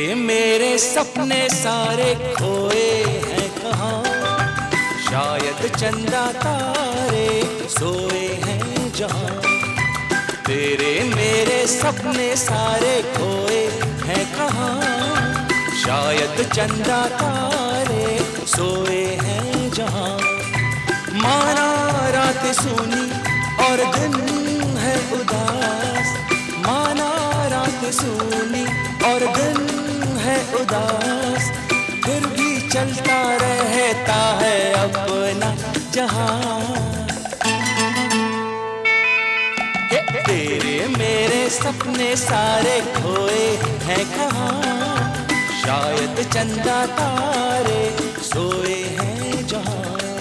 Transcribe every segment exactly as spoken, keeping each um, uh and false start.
मेरे सपने सारे खोए हैं कहाँ, शायद चंदा तारे सोए हैं जहाँ। तेरे मेरे सपने सारे खोए हैं कहाँ, शायद चंदा तारे सोए हैं जहाँ। माना रात सूनी और दिन है उदास, माना रात सूनी और दिन है उदास, फिर भी चलता रहता है अपना जहां। तेरे मेरे सपने सारे खोए हैं कहाँ, शायद चंदा तारे सोए हैं जहां।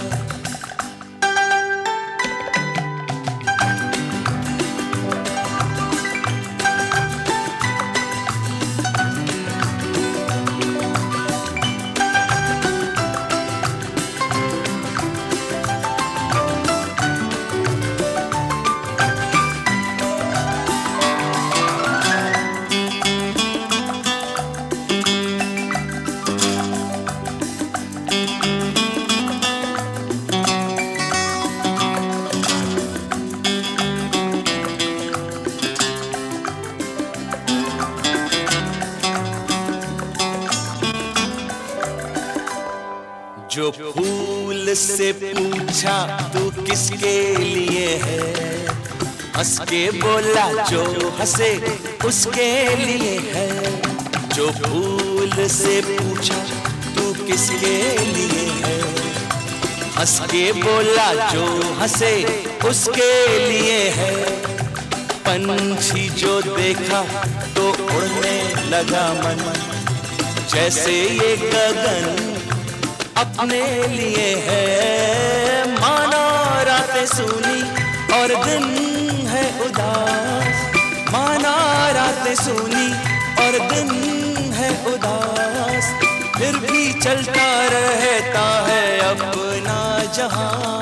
जो फूल से पूछा तू किसके लिए है, हंस के बोला जो हंसे उसके लिए है। जो फूल से पूछा तू किसके लिए है, हंस के बोला जो हंसे उसके लिए है। पंछी जो देखा तो उड़ने लगा मन, जैसे ये गगन अपने लिए है। माना रातें सूनी और दिन है उदास, माना रातें सूनी और दिन है उदास, फिर भी चलता रहता है अपना जहां।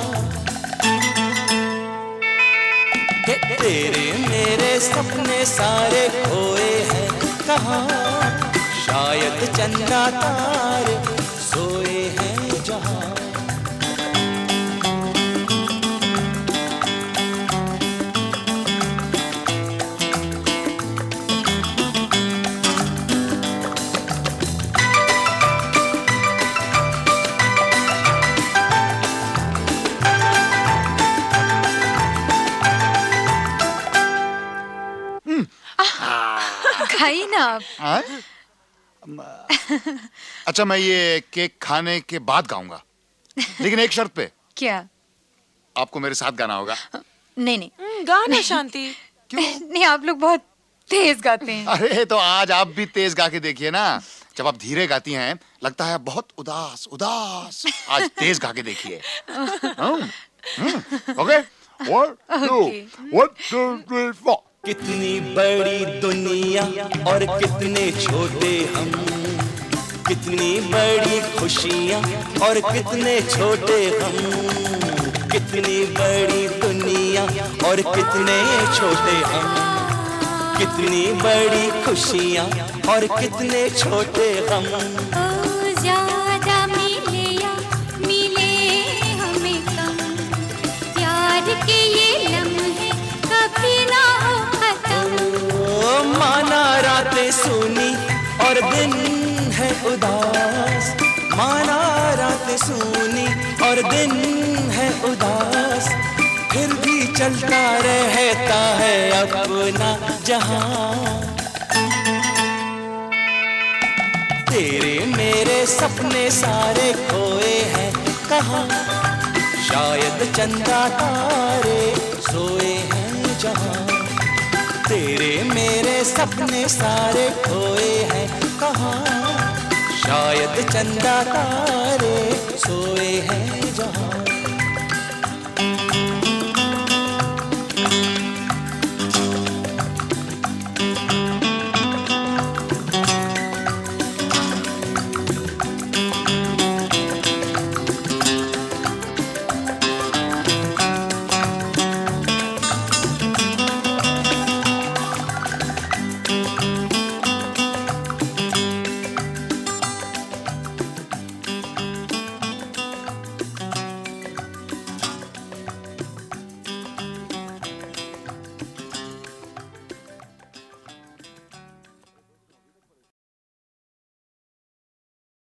तेरे मेरे सपने सारे खोए हैं कहाँ, शायद चंदा तारे सोए हैं जहां। खाई ना आप। अच्छा, मैं ये केक खाने के बाद गाऊंगा, लेकिन एक शर्त पे। क्या? आपको मेरे साथ गाना होगा। नहीं नहीं गाना शांति। क्यों? नहीं, आप लोग बहुत तेज गाते हैं। अरे तो आज आप भी तेज गा के देखिए ना। जब आप धीरे गाती हैं लगता है बहुत उदास उदास, आज तेज गा के देखिए। Okay, one two one two three four. कितनी बड़ी दुनिया और कितने छोटे हम, कितनी बड़ी खुशियाँ और कितने छोटे हम। कितनी बड़ी दुनिया और कितने छोटे हम, कितनी बड़ी खुशियाँ और कितने छोटे हम। ओ ज़्यादा मिले या मिले हमें कम, प्यार के ये लम्हे कभी ना हो खत्म। ओ माना रातें सूनी और दिन है उदास, माना रातें सूनी और दिन है उदास, फिर भी चलता रहता है अपना जहां। तेरे मेरे सपने सारे खोए हैं कहाँ, शायद चंदा तारे सोए हैं जहां। तेरे मेरे सपने सारे खोए हैं कहाँ, शायद चंदा तारे सोए हैं जहां।